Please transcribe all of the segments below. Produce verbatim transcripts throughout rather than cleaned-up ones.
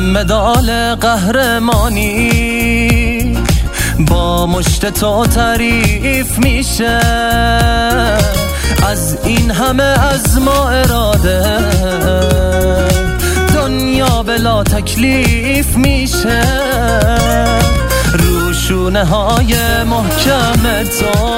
مدال قهرمانی با مشت تو تعریف میشه، از این همه از ما اراده دنیا بلا تکلیف میشه. روشونه های محکم تو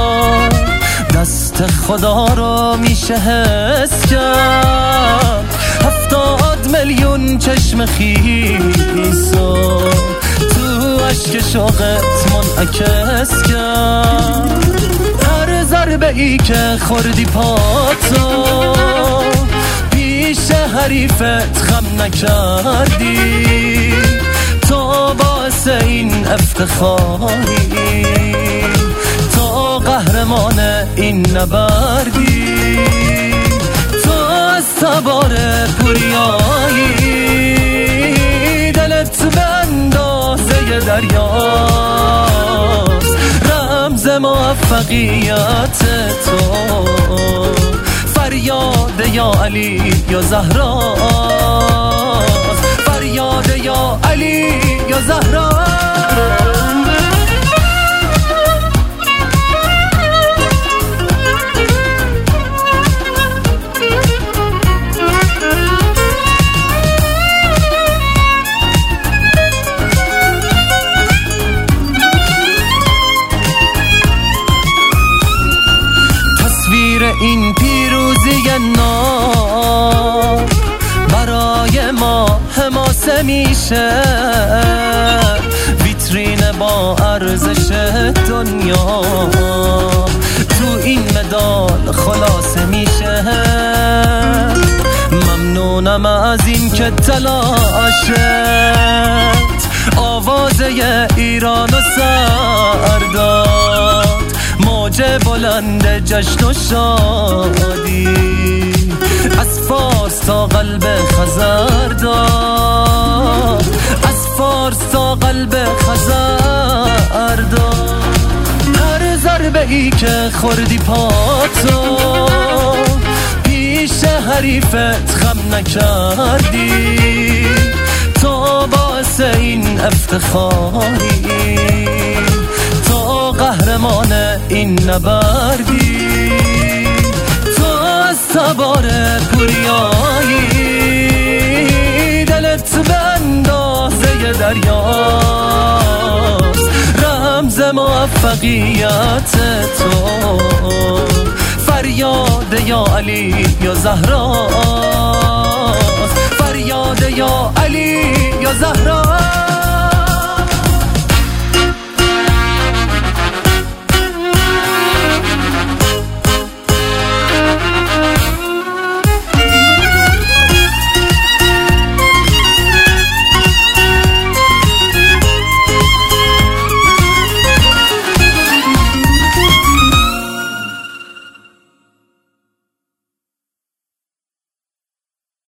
دست خدا رو میشه حس کرد، هفتاد میلیون چشم خیسو تو عشق شوقت منعکس کرد. هر ضربه ای که خوردی پاتو پیش حریفت خم نکردی، تو باعث این افتخاری، تو قهرمان این نبردی، تو از تبار پوریایی، دلت به اندازه دریاست، رمز موفقیت تو، فریاد یا علی یا زهرا، فریاد یا علی یا زهرا. تصویر این پیروزی ناب برای ما حماسه میشه، ویترین با ارزش دنیا تو این مدال خلاصه میشه. ممنونم از این که تلاشت آوازه ایران و سر داد، موج بلند جشن و شادی از فارس تا قلب خزر داد، از فارس تا قلب خزر داد. هر ضربه ای که خوردی پاتو پیش حریفت خم نکردی، تو باعث این افتخاری، تو قهرمان این نبردی، تو از تبار پوریایی، دلت به اندازه دریاست، رمز موفقیت تو، فریاد یا علی یا زهرا، فریاد یا علی یا زهرا.